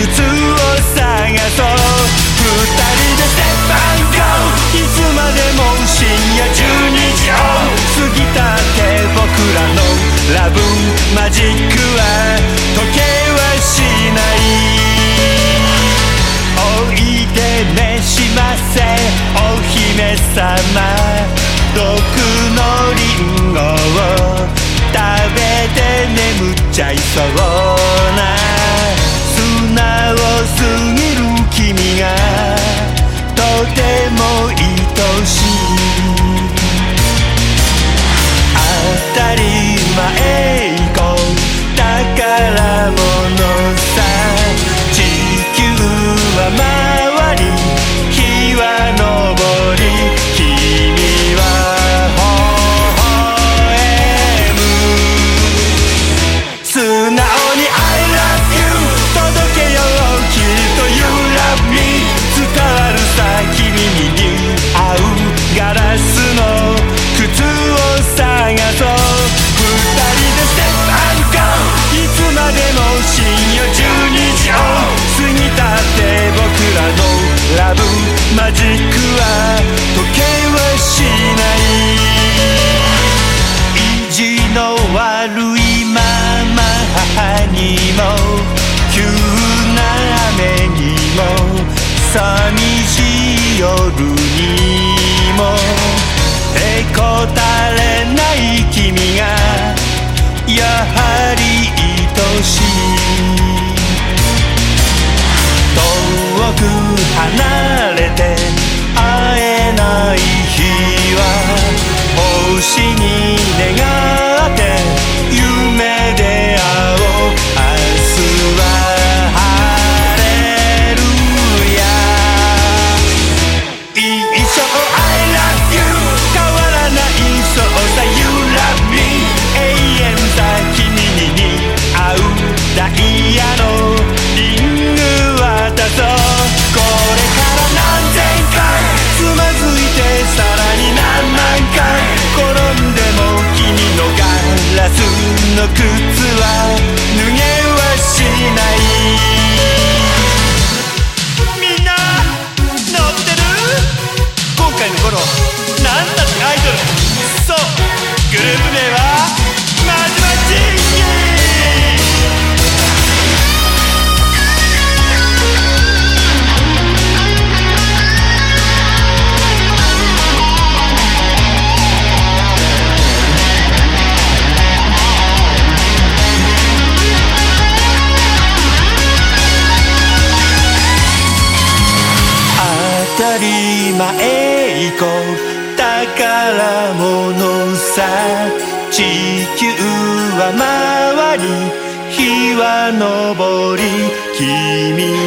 靴を探そう。二人でステップアンドゴー、いつまでも深夜12時を過ぎたって僕らのラブマジックは時計はしない。おいで召しませお姫様、毒のリンゴを食べて眠っちゃいそうな、素直すぎる君がとても愛しい。当たり前こう宝物さ、地球は回り日は昇り、君は微笑む。素直に I love you 届けよう、きっと You love me 伝わるさ、君に似合うガラスの靴を探そう。二人でステップアンドゴー、いつまでも深夜12時を過ぎたって僕らのラブマジックは時計はしない。意地の悪いまま母にも急な雨にも寂しい夜にもへこたれない君がやはり愛しい。遠く離れて会えない日は星に願って夢で会おう。明日は晴れるや一生 I love you 変わらないそうさ You love me 永遠さ君に似合うダイヤのリング渡そう。これから何千回つまずいてさらに何万回転んでも君のガラスの靴は脱げはしない。みんな乗ってる？今回の頃なんだってアイドル、そうグループ名はマジマジ当たり前こう宝物さ、地球は回り日は昇り君